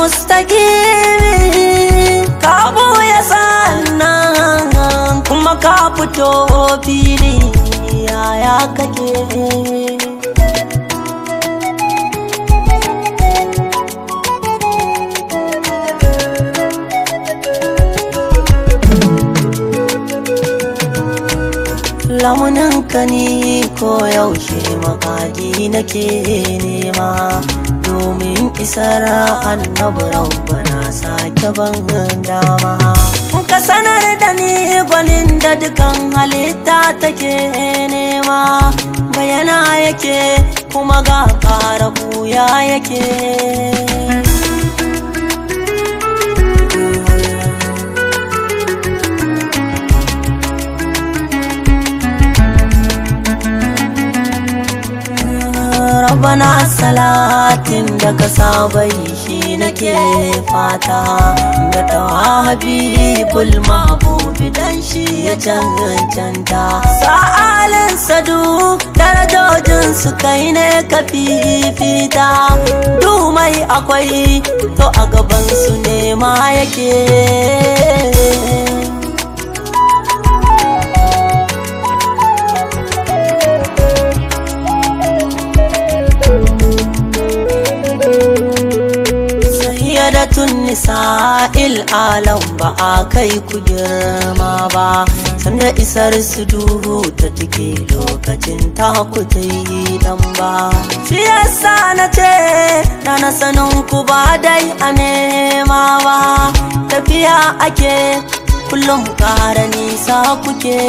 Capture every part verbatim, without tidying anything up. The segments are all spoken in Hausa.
mustaqimi ka buya sannan kuma ka fito fili yaya kake lamuninka ni ko yaushe makadi nake nema domin isar annabi rabbana sake ban dama ka sanar da ni gwanin da dukan halitta take nema bayana yake kuma ga ƙara buya yake Rabbana salatin da ka saba shi nake fata ga tawa habibul mahbubi dan shi ya cancanta sa'alin sadu darajojin su kai ne ka fifita dumai akwai to a gaban su ne ma yake da tun nisa'il alam ba a kai ku girma ba sanda isar su duhu ta take lokacin ta ku ta yi dan ba shi yasa na ce na na sanin ku ba dai a nema ba tafiya ake kullum ƙara nisa kuke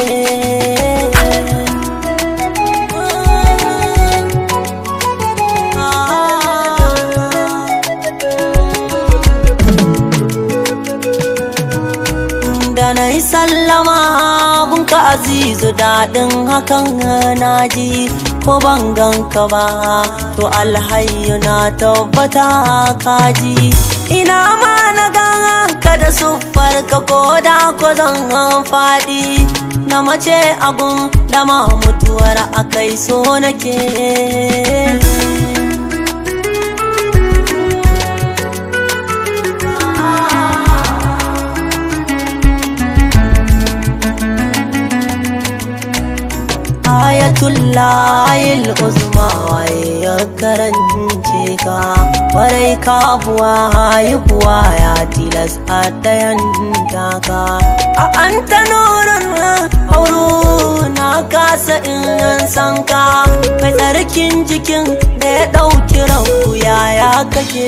da na yi sallama gunka azizu daɗin hakan naji ko ban ganka ba to alhayyu na tabbata kaji ina ma na ganka da siffar ka ko da ko zan faɗi na mace agun da ma mutuwar akai so nake ayatullahil uzma ya karance ka warai ka buwa yi buwa ya tilas a dayan taka a an ta nurin hauru na kasa in san ka mai tsarkin jikin da ya ɗauki ranku yaya kake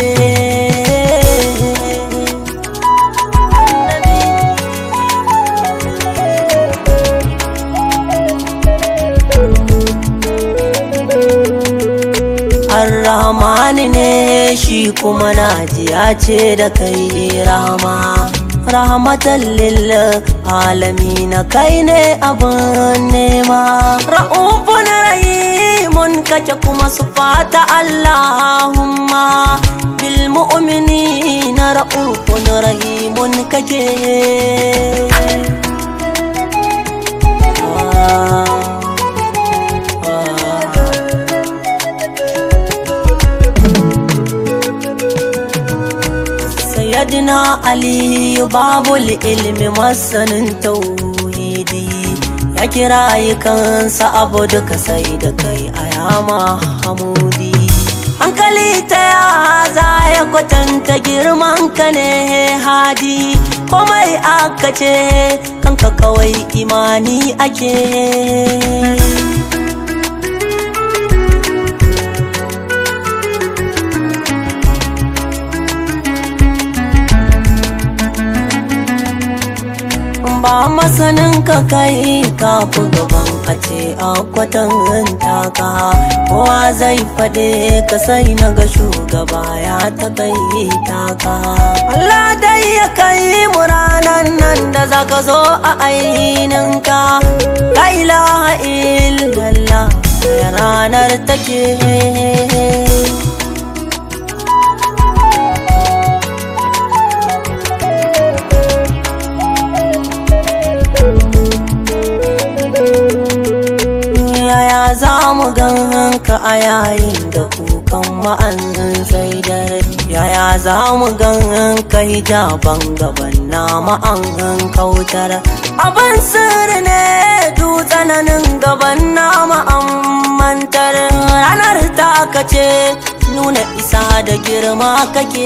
Rahmani ne shi kuma najiya ce da kai rahama rahmatan lil alamin kai ne abin nema ra'ufun rahimun kake kuma sufata Allahumma bil mu'minina ra'ufun rahimun kake Sayyidina Ali babul ilmi masanin tauhidi ya kira kansa abu duka sai da kai ayama hamudi hankali ta ya za ya kwatanta girman ka ne hadi komai aka ce kanka kawai imani ake ba masanin ka kai ka fi gaban a ce a kwatan taka kowa zai faɗe ka sai na ga shugaba ya ta kai taka Allah dai ya kai mu ranan nan da zaka zo a aininka la ilaha illallah ya ranar take za mu ganka a yayin da kukan ma'an sai dare yaya za mu gan kai jaban gaban nama an kautar abin sirri ne dutsananin gaban nama an mantar ranar ta kace nuna isa da girma kake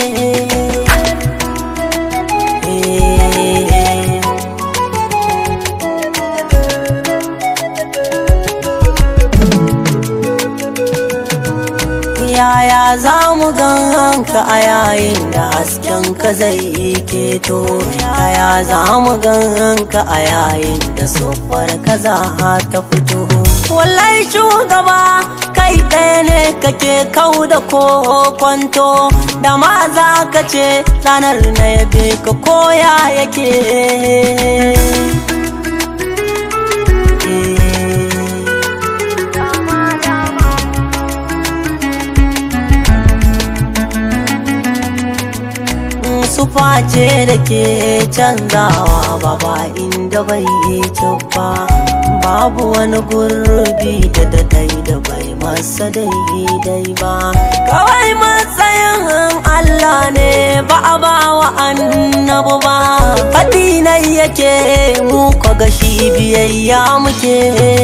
yaya za mu ganka a yayin da hasken ka zai keto yaya za mu ganka a yayin da sofar ka za ta fito wallahi shugaba kai ɗaya ne kake kau da kwanto da ma za ka ce ranar na yabe ka koya yake sufa ce da ke canzawa baba inda bai yi ba babu wani gurbi da dadai da bai masa daidai ba kawai matsayin Allah ne ba a ba wa annabu ba faɗi na yake mu kaga shi biyayya muke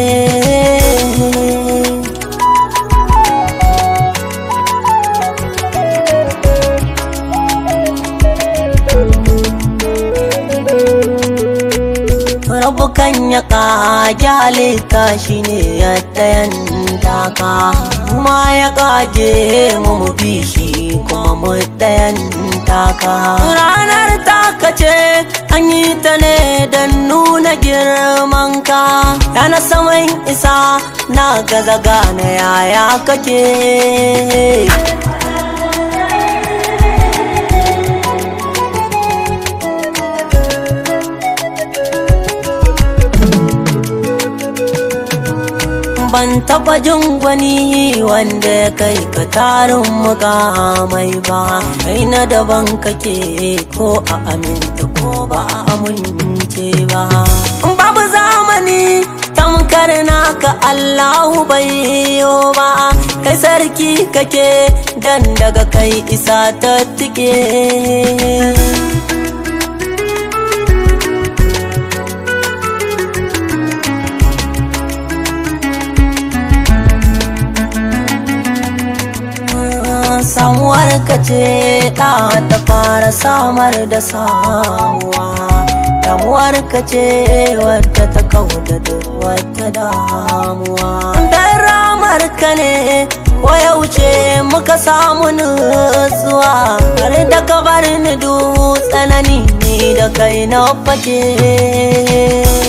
rabukan ya kage halitta shi ne ya ɗayan taka kuma ya kage mu mu bi shi kuma mu ɗayan taka ranar taka ce an yi ta ne don nuna girman ka yana saman isa na gaza gane yaya kake ban taba jin gwani wanda ya kai ka tarin mukamai ba kai na daban kake ko a aminta ko ba a amince ba babu zamani tamkar naka Allahu bai yo ba kai sarki kake dan daga kai isa ta tike samuwar ka ce ta ta fara samar da samuwa damuwar ka ce wadda ta kauda duk wata damuwa dan ramar ka ne ko ya wuce muka samu nutsuwa har da ka bar ni duk tsanani ni da kai na fake